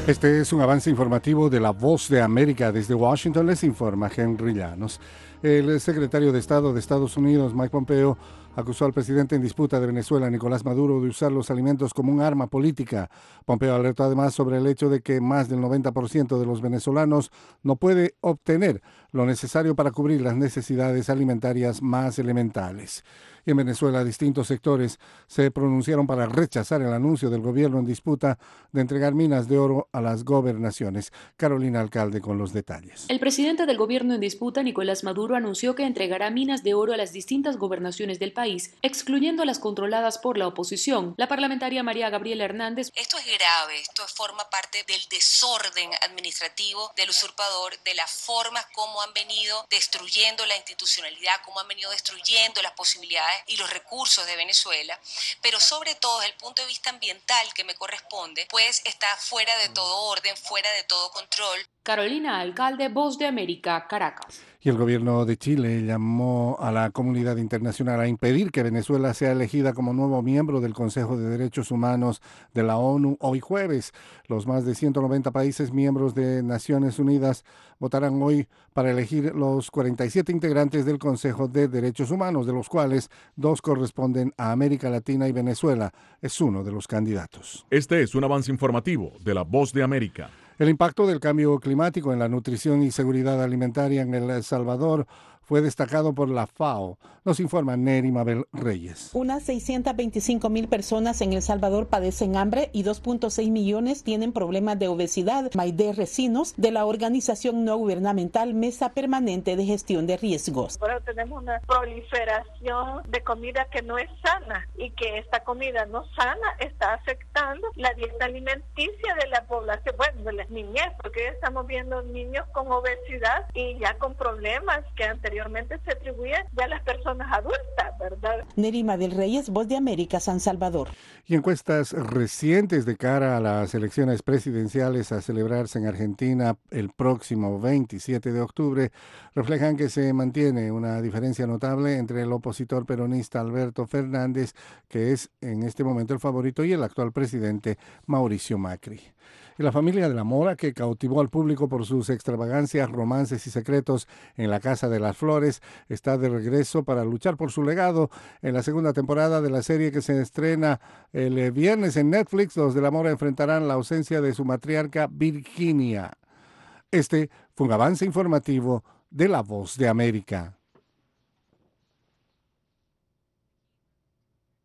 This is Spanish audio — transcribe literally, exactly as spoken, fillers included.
Este es un avance informativo de La Voz de América. Desde Washington les informa Henry Llanos. El secretario de Estado de Estados Unidos, Mike Pompeo, acusó al presidente en disputa de Venezuela, Nicolás Maduro, de usar los alimentos como un arma política. Pompeo alertó además sobre el hecho de que más del noventa por ciento de los venezolanos no puede obtener lo necesario para cubrir las necesidades alimentarias más elementales. Y en Venezuela, distintos sectores se pronunciaron para rechazar el anuncio del gobierno en disputa de entregar minas de oro a las gobernaciones. Carolina Alcalde con los detalles. El presidente del gobierno en disputa, Nicolás Maduro, anunció que entregará minas de oro a las distintas gobernaciones del país, excluyendo a las controladas por la oposición. La parlamentaria María Gabriela Hernández: Esto es grave, esto forma parte del desorden administrativo del usurpador, de las formas como han venido destruyendo la institucionalidad, como han venido destruyendo las posibilidades y los recursos de Venezuela, pero sobre todo desde el punto de vista ambiental que me corresponde, pues está fuera de todo orden, fuera de todo control. Carolina Alcalde, Voz de América, Caracas. Y el gobierno de Chile llamó a la comunidad internacional a impedir que Venezuela sea elegida como nuevo miembro del Consejo de Derechos Humanos de la ONU hoy jueves. Los más de ciento noventa países miembros de Naciones Unidas votarán hoy para elegir los cuarenta y siete integrantes del Consejo de Derechos Humanos, de los cuales dos corresponden a América Latina y Venezuela es uno de los candidatos. Este es un avance informativo de La Voz de América. El impacto del cambio climático en la nutrición y seguridad alimentaria en El Salvador fue destacado por la FAO, nos informa Neri Mabel Reyes. Unas seiscientas veinticinco mil personas en El Salvador padecen hambre y dos punto seis millones tienen problemas de obesidad. Maide Recinos, de la organización no gubernamental Mesa Permanente de Gestión de Riesgos. Ahora tenemos una proliferación de comida que no es sana y que esta comida no sana está afectando la dieta alimenticia de la población, bueno, de las niñez, porque ya estamos viendo niños con obesidad y ya con problemas que anteriormente se atribuyen ya a las personas adultas, ¿verdad? Nerima del Reyes, Voz de América, San Salvador. Y encuestas recientes de cara a las elecciones presidenciales a celebrarse en Argentina el próximo veintisiete de octubre reflejan que se mantiene una diferencia notable entre el opositor peronista Alberto Fernández, que es en este momento el favorito, y el actual presidente Mauricio Macri. Y la familia de la Mora, que cautivó al público por sus extravagancias, romances y secretos en la Casa de las Flores, está de regreso para luchar por su legado en la segunda temporada de la serie que se estrena el viernes en Netflix. Los de la Mora enfrentarán la ausencia de su matriarca Virginia. Este fue un avance informativo de La Voz de América.